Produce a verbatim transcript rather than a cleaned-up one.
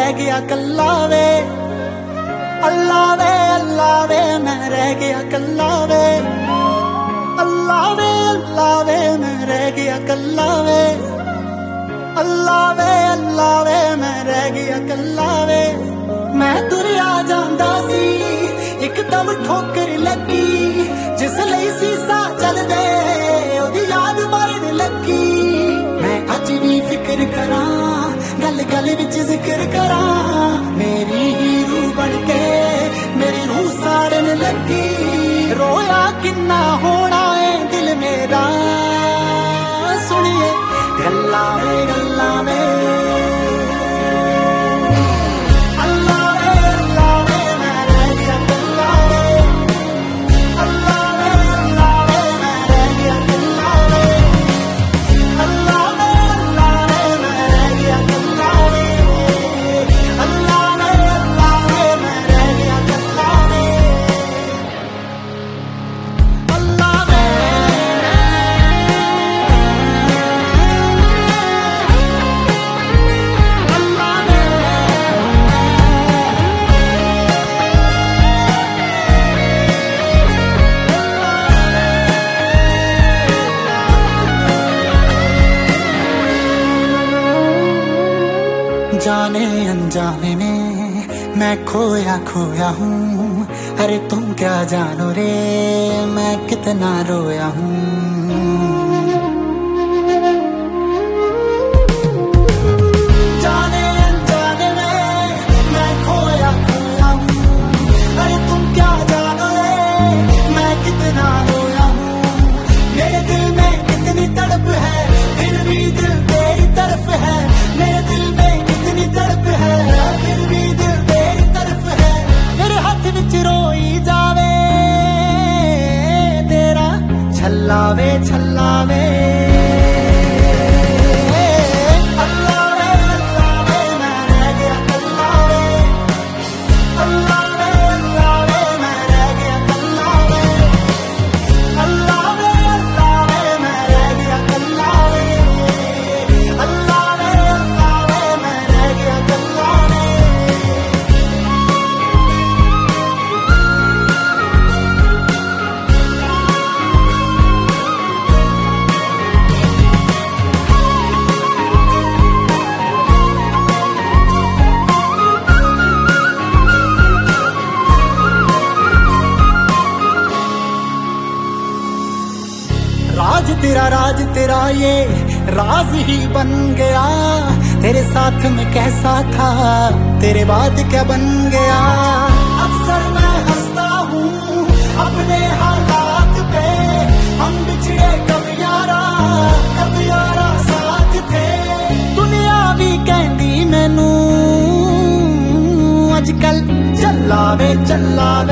रह गया कल्ला वे। अल्लाह वे अल्लाह वे मैं रह गया कल्ला वे। अल्लाह वे अल्लाह वे मैं रह गया कल्ला वे। अल्लाह वे अल्लाह वे मैं रह गया कल्ला वे। मैं तुरिया जांदा सी एकदम ठोकर लगी, जिस लई सीसा चल दे ओदी याद मारन लगी। मैं अज भी फिक्र करा गल गल विच जिक्र करा, मेरी ही रूह बन के मेरी रूह साड़न लगी। रोया किन्ना होना है दिल मेरा, सुनिए गल्ला वे गल्ला वे। जाने अनजाने में मैं खोया खोया हूँ, अरे तुम क्या जानो रे मैं कितना रोया हूँ। जाने अनजाने में मैं खोया खोया हूँ, अरे तुम क्या जानो रे मैं कितना रोया हूँ। मेरे दिल में कितनी तड़प है फिर भी दिल तेरी तरफ है। मेरे दिल में तड़प है फिर भी दिल तेरी तरफ है। मेरे हाथ विच रोई जावे तेरा छल्लावे छल्लावे। राज तेरा राज तेरा ये राज ही बन गया। तेरे साथ में कैसा था तेरे बाद क्या बन गया। अक्सर मैं हंसता हूँ अपने हालात पे, हम बिछड़े कब यारा कब यारा साथ थे। दुनिया भी कहती मैनू अजकल चलावे चलावे।